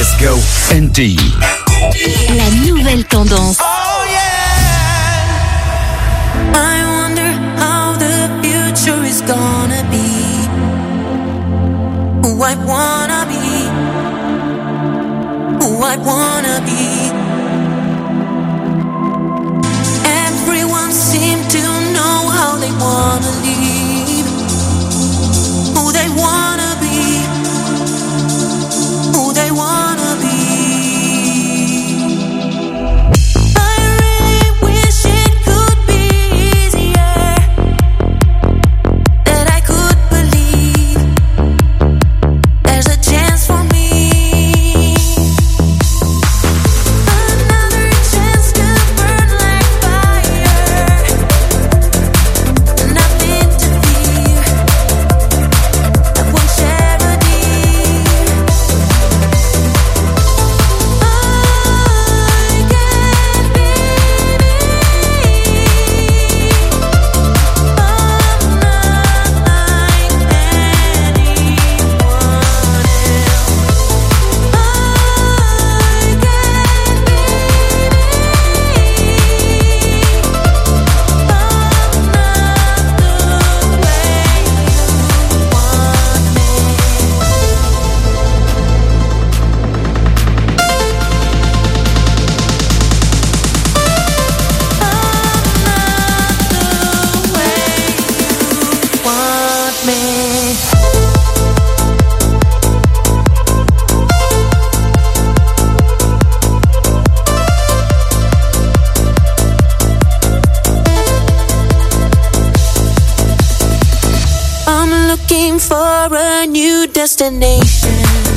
Let's go, NTI. La nouvelle tendance. Oh yeah. I wonder how the future is gonna be. Who I wanna be. Who I wanna be. Everyone seems to know how they wanna live. Who they wanna be. Who they wanna be. For a new destination.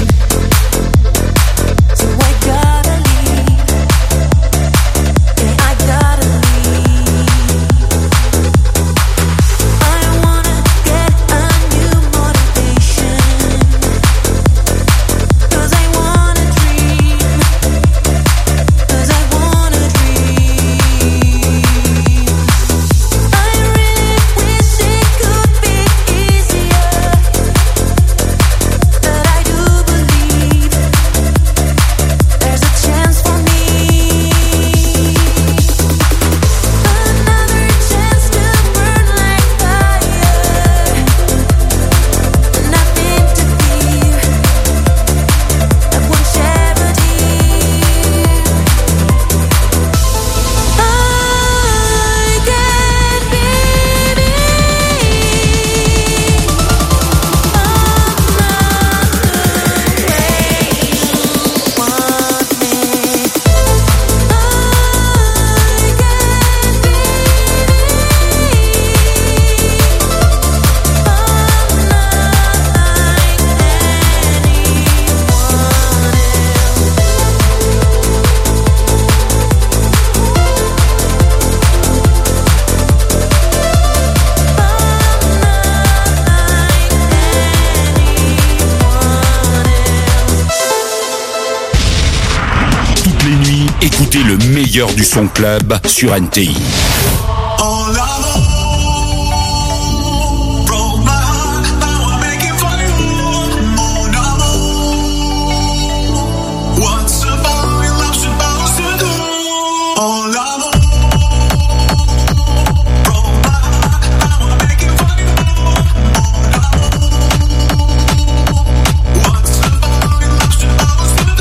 Écoutez le meilleur du son club sur NTI.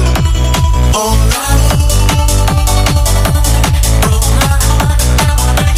Oh,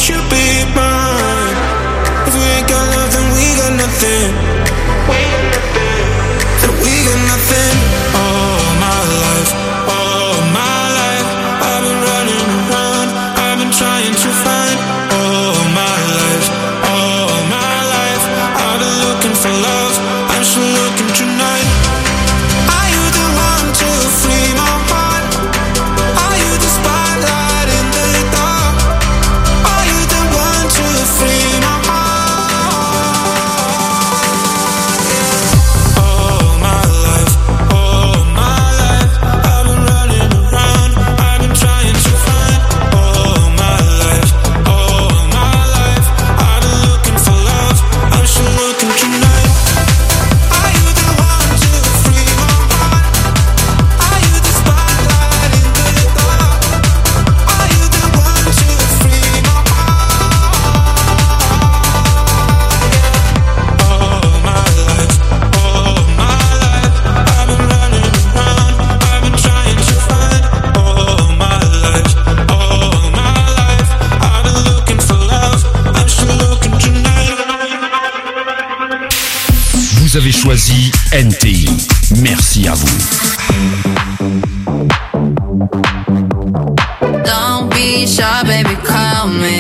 won't you be mine? If we ain't got love, then we got nothing. Then we got nothing. All my life, I've been running around, I've been trying to find. All my life, I've been looking for love, I'm still looking tonight. Are you the one to free my heart? Are you the spotlight in the dark? Are you the one to free my heart? All my life, I've been running around, I've been trying to find. All my life, I've been looking for love, I'm still looking tonight. Are you the one to free my heart? Are you the spotlight in the dark? Are you the one to free my heart? All my life, I've been running around, I've been trying to find. All my life, I've been looking for love, I'm still looking tonight. Vous avez choisi NTI. Merci à vous. Don't be shy, baby, call me.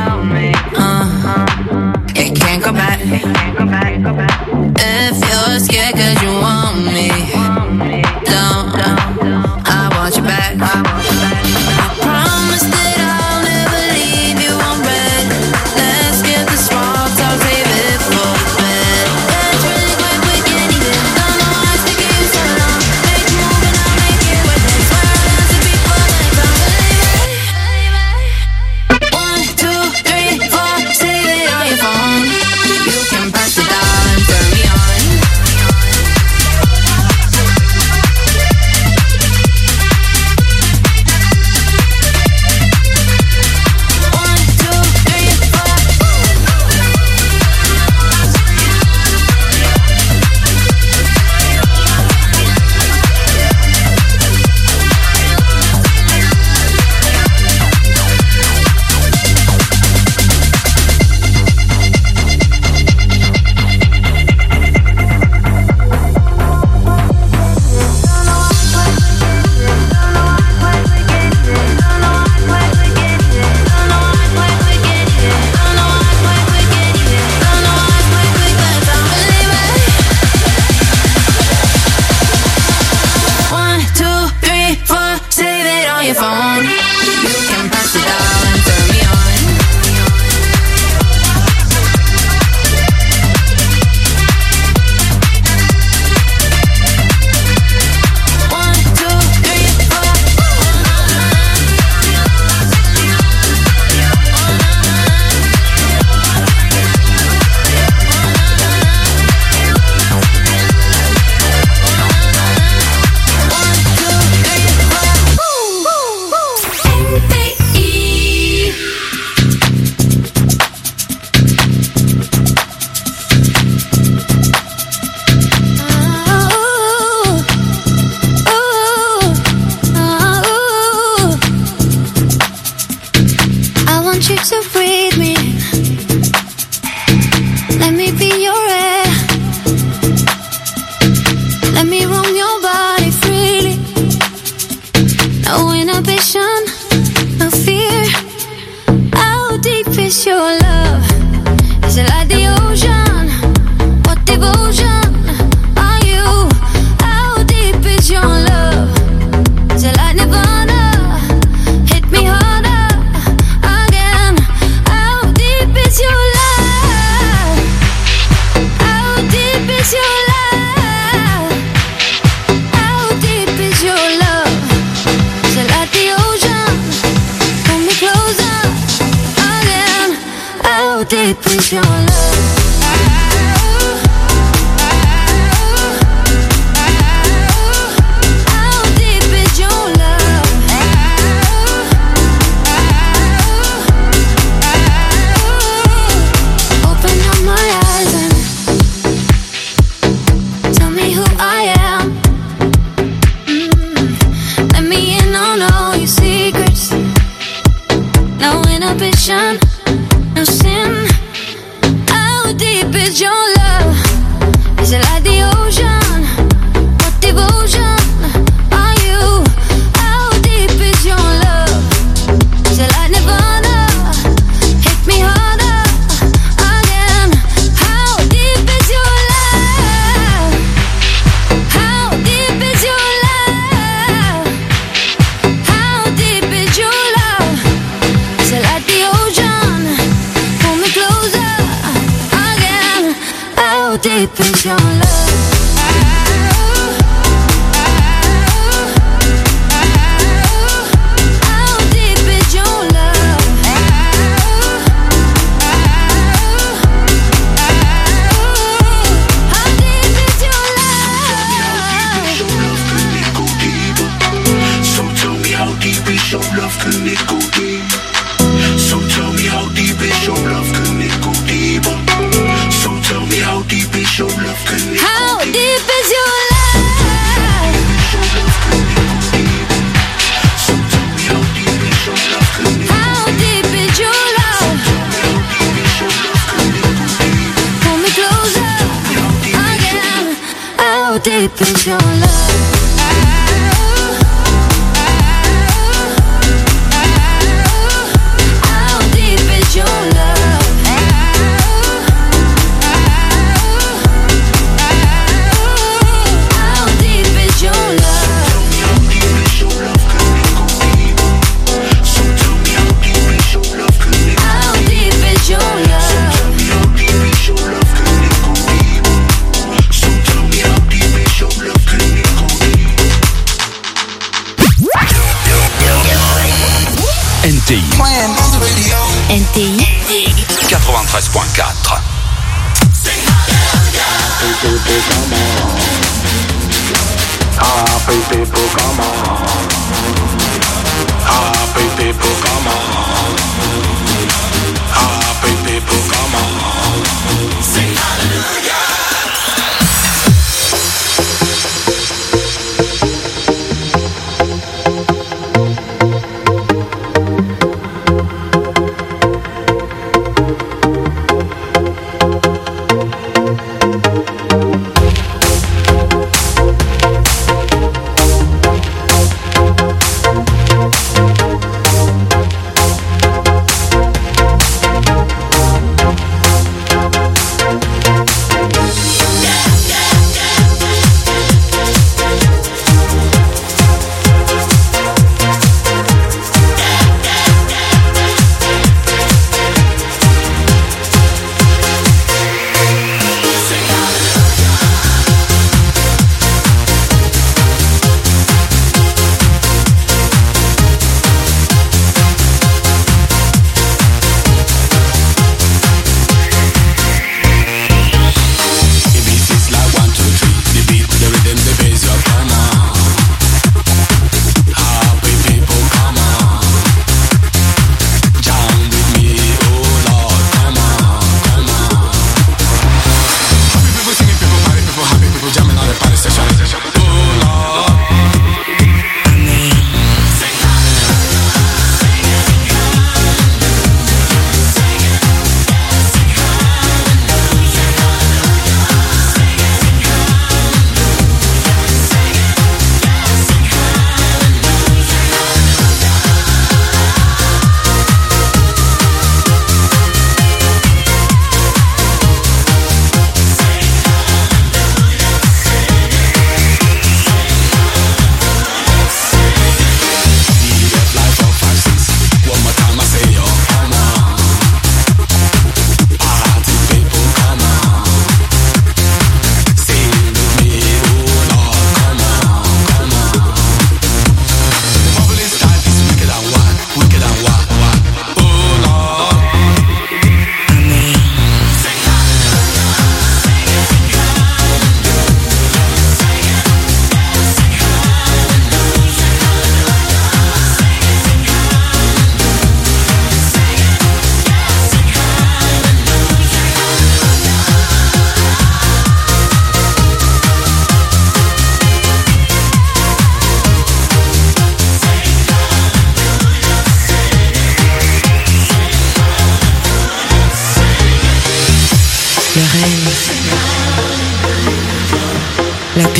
It can't go back. If you're scared 'cause you want me, don't. I want you back. I promise that I'll never leave you on red. Let's get the small talk, save it for bed. It's really quick, we can't even. Don't know why it's taking you so long. Make a move and I'll make it with it. Swear I'll answer before I come. Believe it. 1, 2, 3, 4, save it on your phone. You can press it down and turn me on. 1, 2, 3, 4. One, two, three, four, save it on your phone. You can press it down and turn me on. 1, 2, 3, 4. I want you to breathe me. Let me be your air. Let me roam your body freely. No inhibition, no fear. How deep is your love? Is it like the ocean? What devotion are you? How deep is your love? Is it like Nirvana? Hit me harder again. How deep is your love? How deep is your love? How deep is your love? Is it like the ocean? Pull me closer again. How deep is your love? How deep is your love? Open up my eyes and tell me who I am. Let me in on all your secrets. No inhibition, no sin. How deep is your love? Is it like the ocean? What devotion are you? How deep is your love? Is it like Nirvana? Hit me harder again. How deep is your love? How deep is your love? How deep is your love? Is it like the ocean? Pull me closer again. How deep is your love? Deep is your love? How deep is your love? How deep is your love? So tell me how deep is your love? How deep is your love? NTI. NTI 93.4.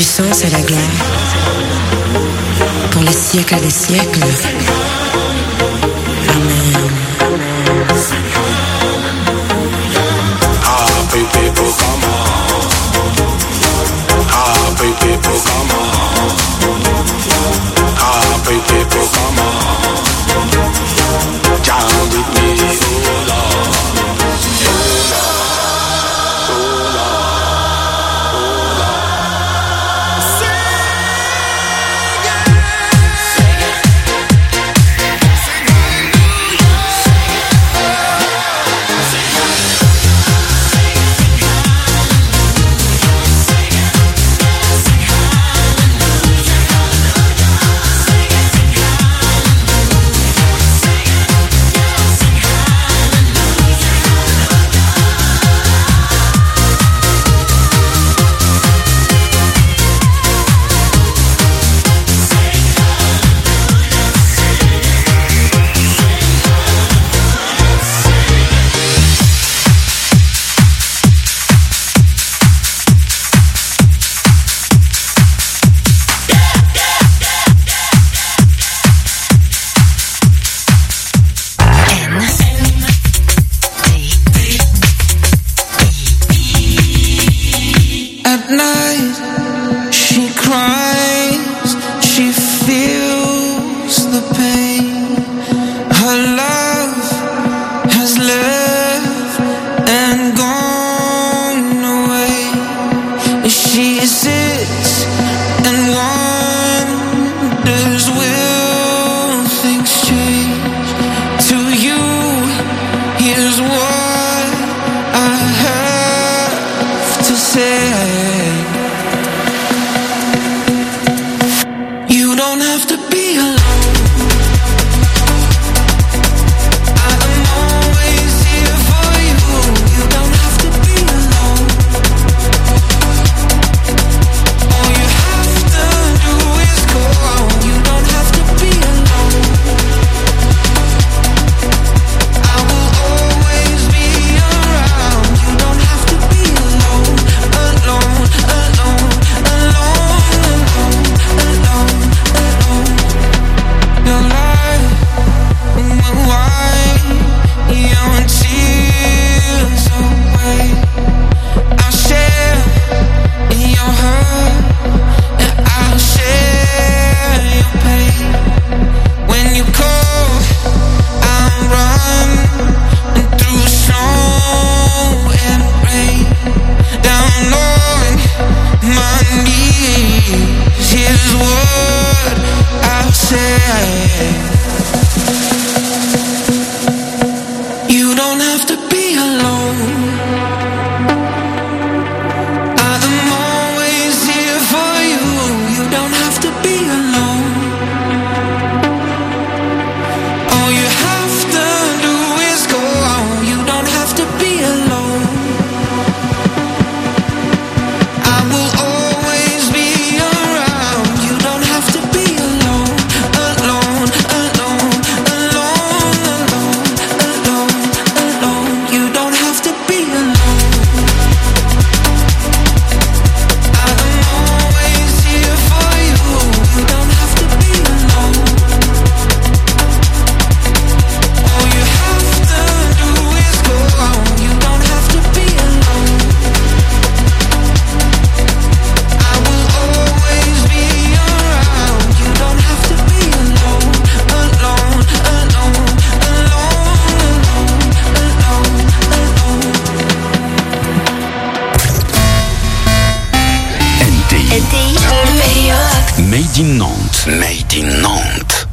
puissance et la gloire pour les siècles des siècles. Amen. Happy people come on. Happy people come on. Happy people come on. Down with me, oh Lord. Made in Nantes. Made in Nantes.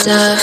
this love.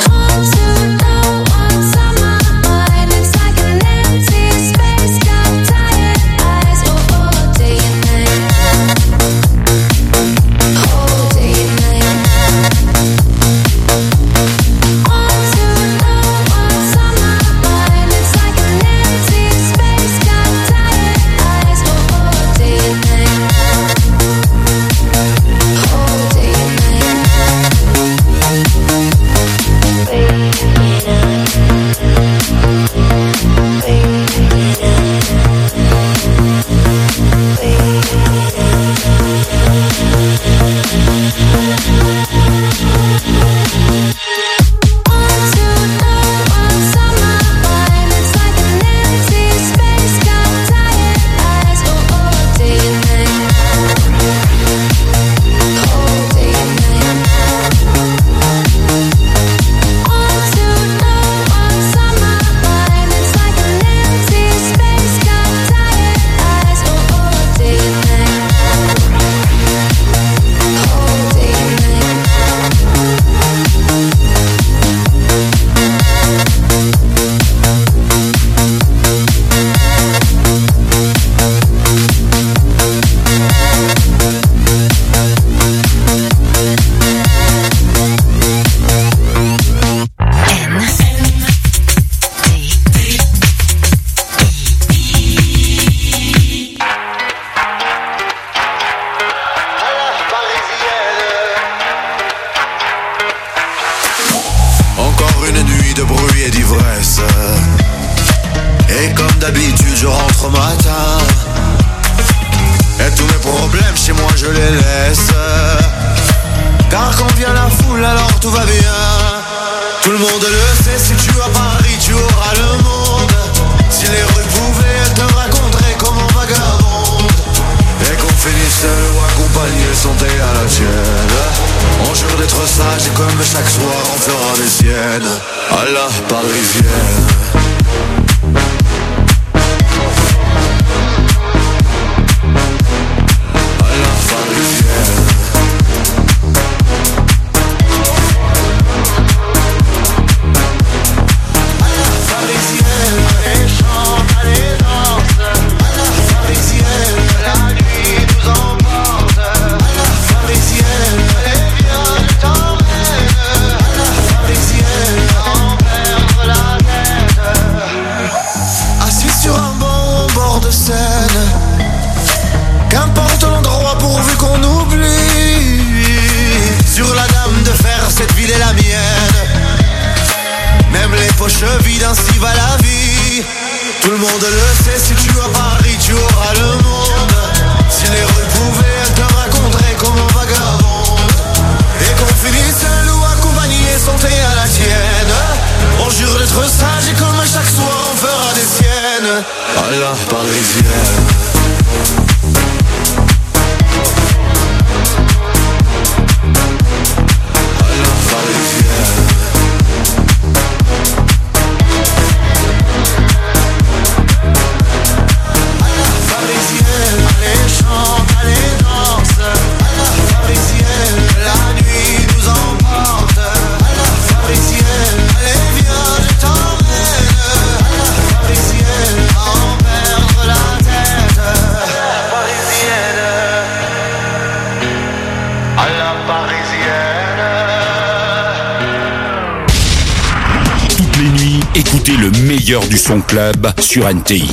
Écoutez le meilleur du son club sur NTI.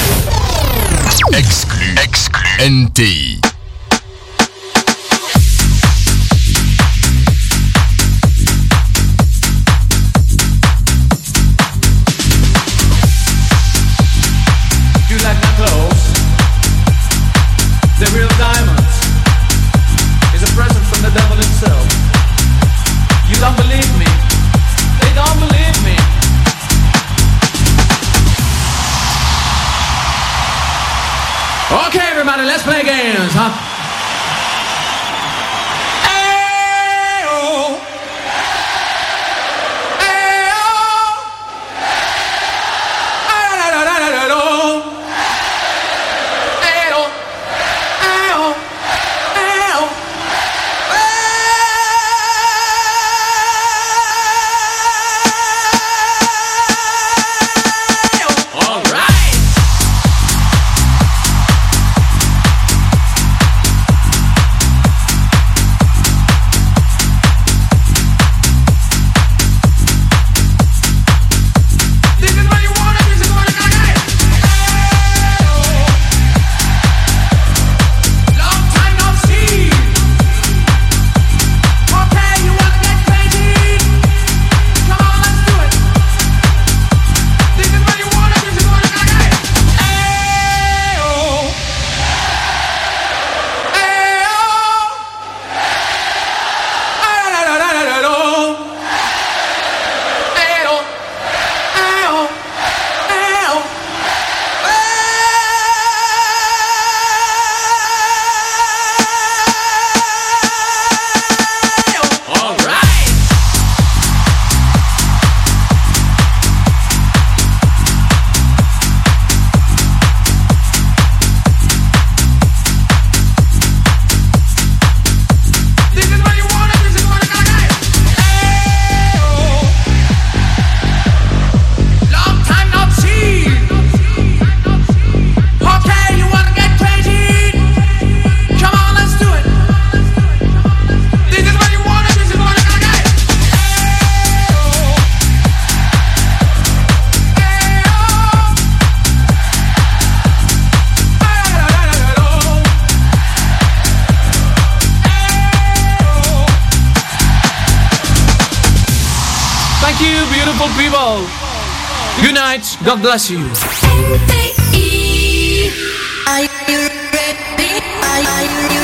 Exclu NTI. You like my clothes? They're real diamonds. It's a present from the devil himself. You don't believe me? They don't believe me. Okay, everybody, let's play games, huh? Ayo. Ayo. Ayo. Ayo. Ayo. Ayo. Thank you, beautiful people. Good night. God bless you. Are you ready? Are you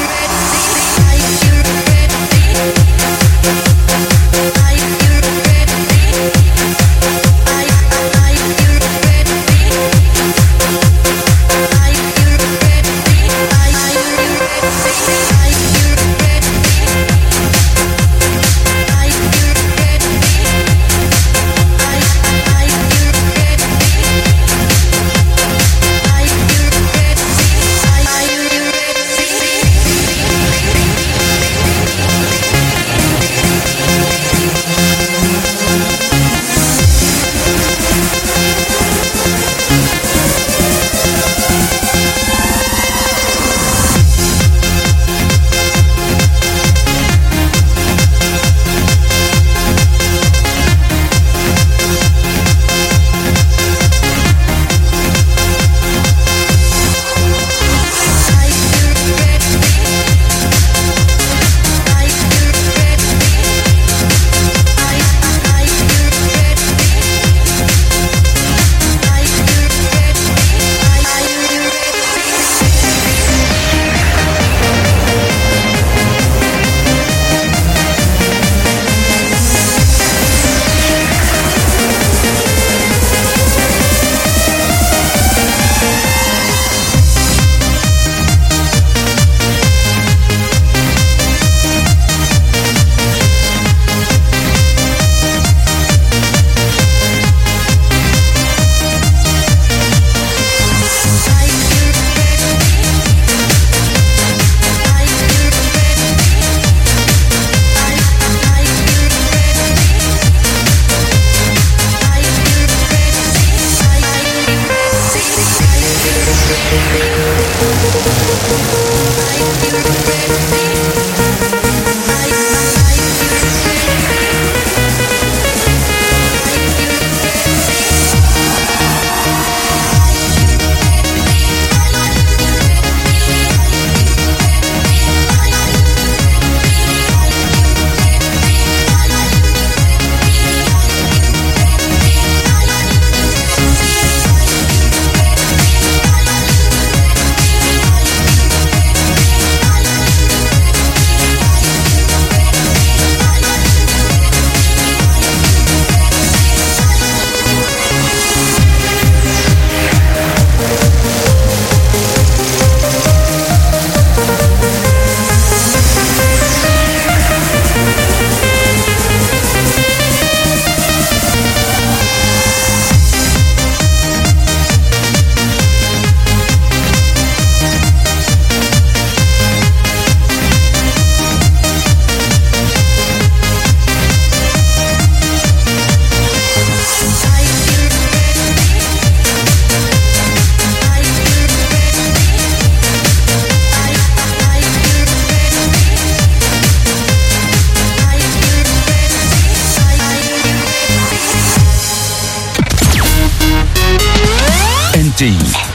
NTI,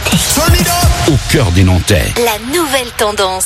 au cœur des Nantais. La nouvelle tendance.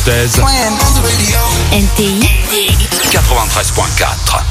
française. NTI 93.4.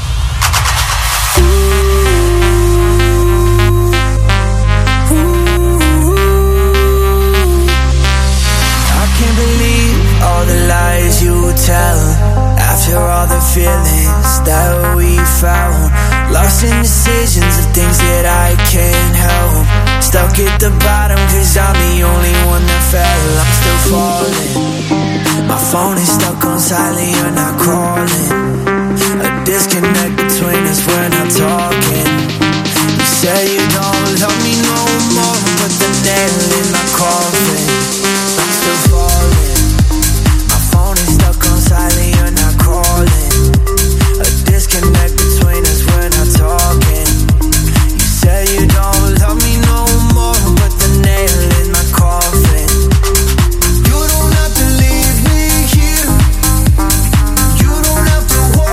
All the lies you tell, after all the feelings that we found, lost in decisions of things that I can't help, stuck at the bottom cause I'm the only one that fell. I'm still falling, my phone is stuck on silent, you're not calling, a disconnect between us, we're not talking. You say you don't love me no more, but the nail in my coffin. I'm still falling, stuck on silent, you're not calling, a disconnect between us, we're not talking. You say you don't love me no more, but the nail in my coffin. You don't have to leave me here, you don't have to walk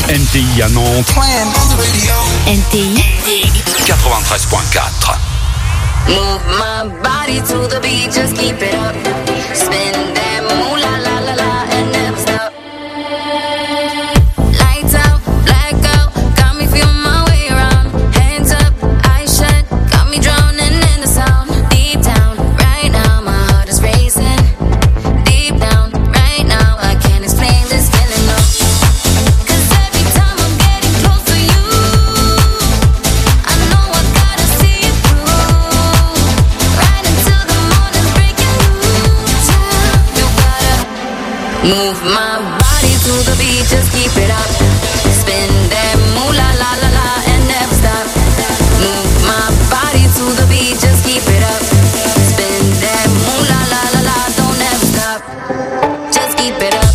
NTI à Nantes. NTI 93.4. Move my body to the beat, just keep it up. Spin that moolah la la la and never stop. Lights out, blackout, got me feeling my way around. Hands up, eyes shut, got me drowning in the sound. Deep down, right now, my heart is racing. Deep down, right now, I can't explain this feeling, no. 'Cause every time I'm getting close to you, I know I gotta see it through. Right until the morning's breaking loose. You gotta move my body to the beat, just keep it up. Spin that moolah la la la and never stop. Move my body to the beat, just keep it up. Spin that moolah la la la, don't ever stop. Just keep it up.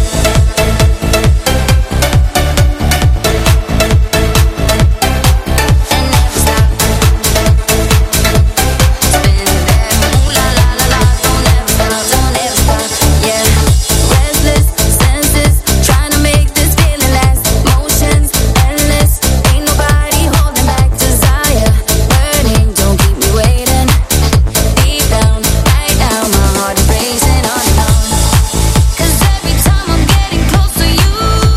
And never stop. Spin that moolah la la la, don't ever stop, don't ever stop. Yeah. Restless senses, trying to make this feeling last. Motions endless, ain't nobody holding back. Desire burning, don't keep me waiting. Deep down, right now, my heart is racing on and on. 'Cause every time I'm getting close to you,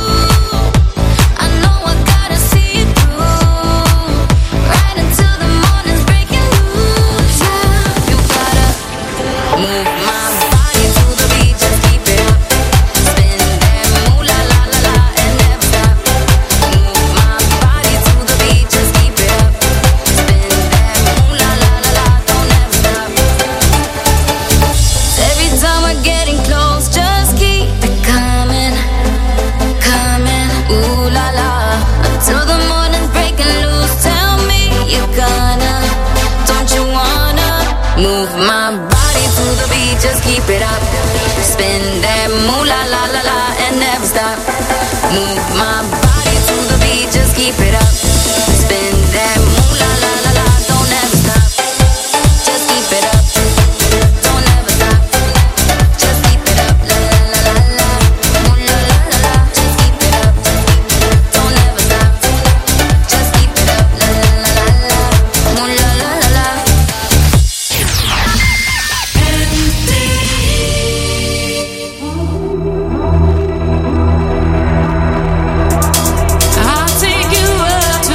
I know I gotta see it through. Right until the morning's breaking loose. Yeah, you gotta move my body to the beat, just keep it up. Spin that moolah la la la and never stop. Move my body to the beat, just keep it up. Spin that moolah la la la, don't ever stop. Every time we're getting close, just keep it coming, coming. Ooh la la, until the morning's breaking loose. Tell me you're gonna, don't you wanna move my body to the beat, just keep it up. Spin that moolah la la la and never stop. Move my body to the beat, just keep it up. Spin that moolah la la la, don't ever stop. Just keep it up. Don't ever stop. Just keep it up. La la la la la. Moolah la la la. Just keep it up. Don't ever stop. Just keep it up. La la la la la. Moolah la la la. I'll take you up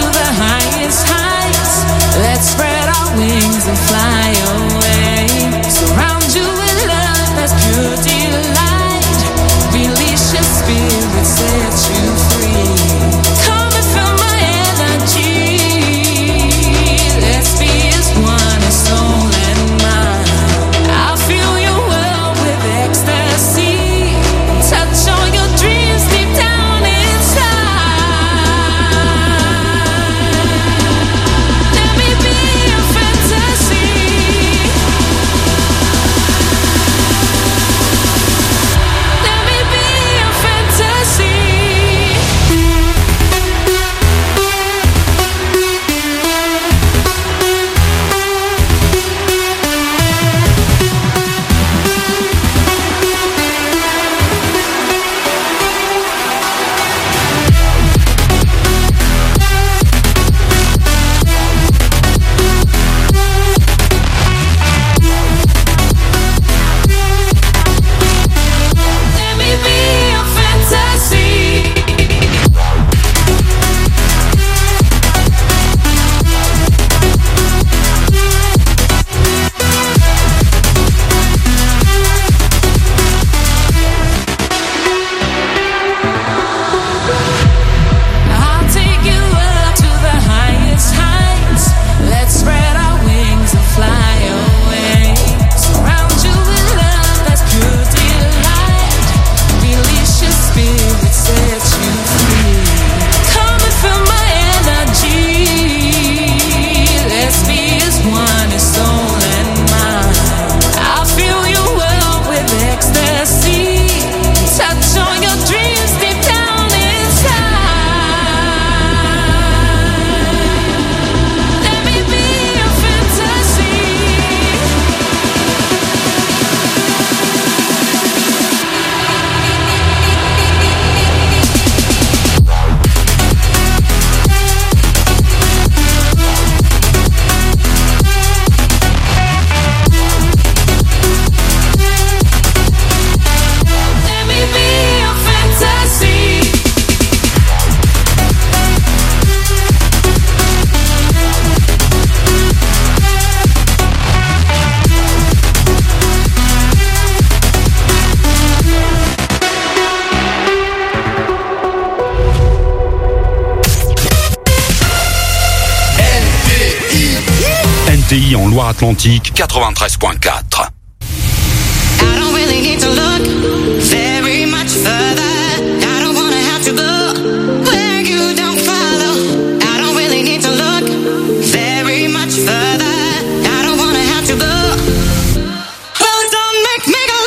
NTI en Loire-Atlantique, 93.4. I don't really need to look very much further. I don't wanna have to go where you don't follow. I don't really need to look very much further. I don't wanna have to go. Well, don't make me go.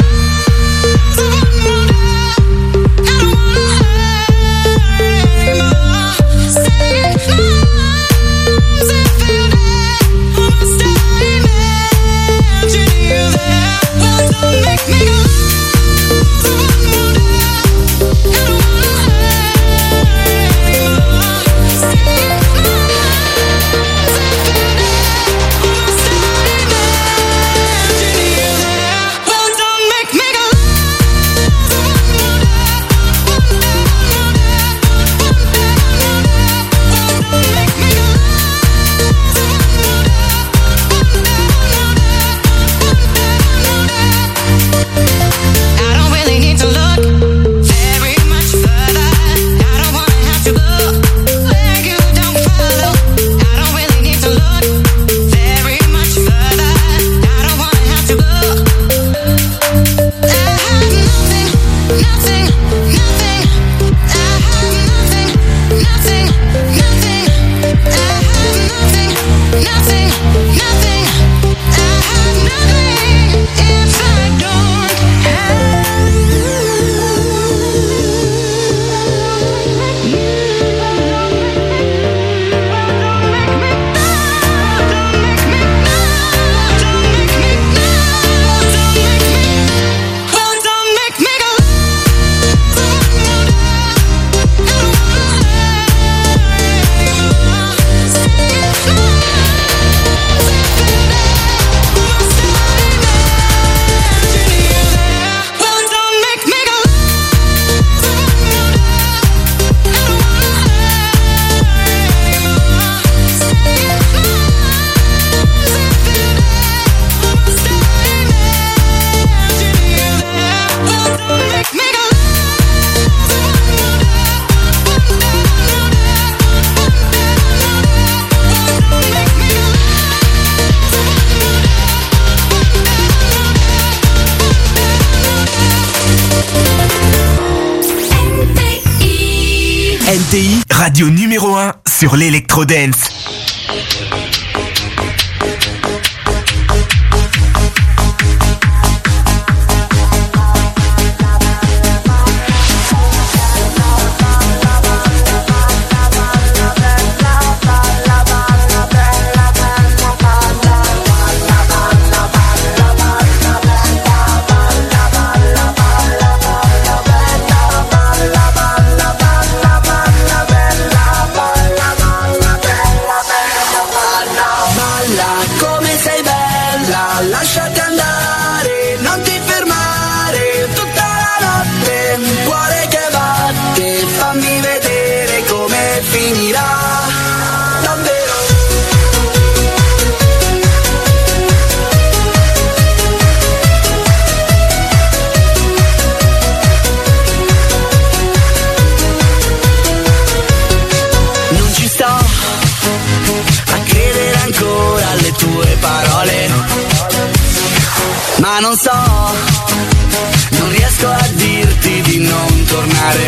I don't wanna hurt anymore. Saying no, say feel bad. Almost imagining you there. Well, don't make me go. NTI, radio numéro 1 sur l'électro-dance. Ma non so, non riesco a dirti di non tornare.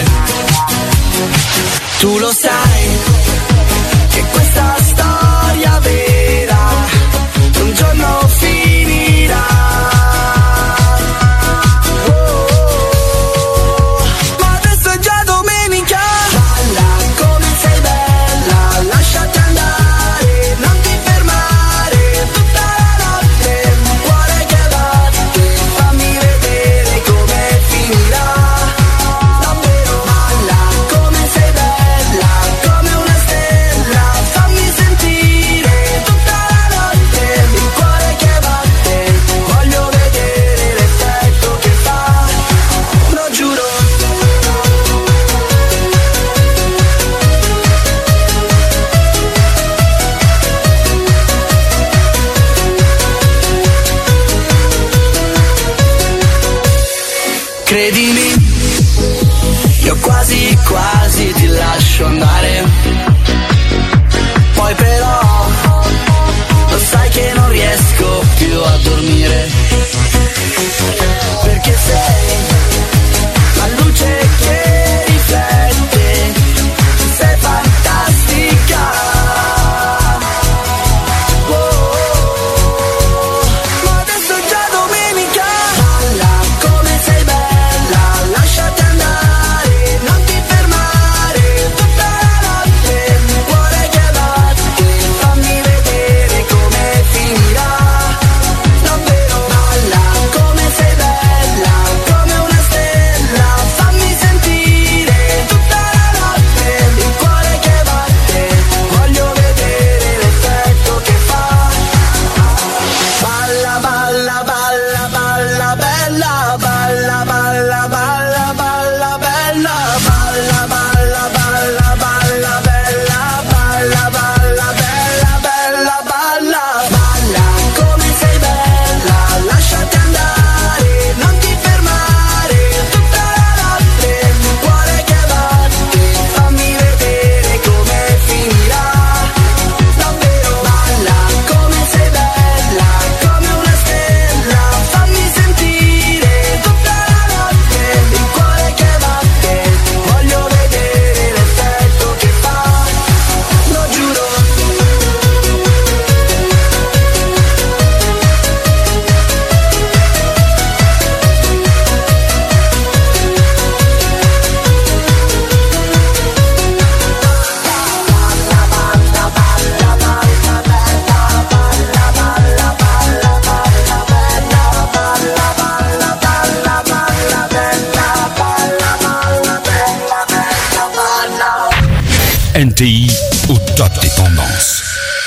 Tu lo sai che questa storia vera un giorno finirà. Ma adesso è già domenica. Balla come sei bella, lasciati andare, non ti fermare tutta la notte. Un cuore che batte, fammi vedere come finirà. Davvero balla come sei bella. NTI au top des tendances.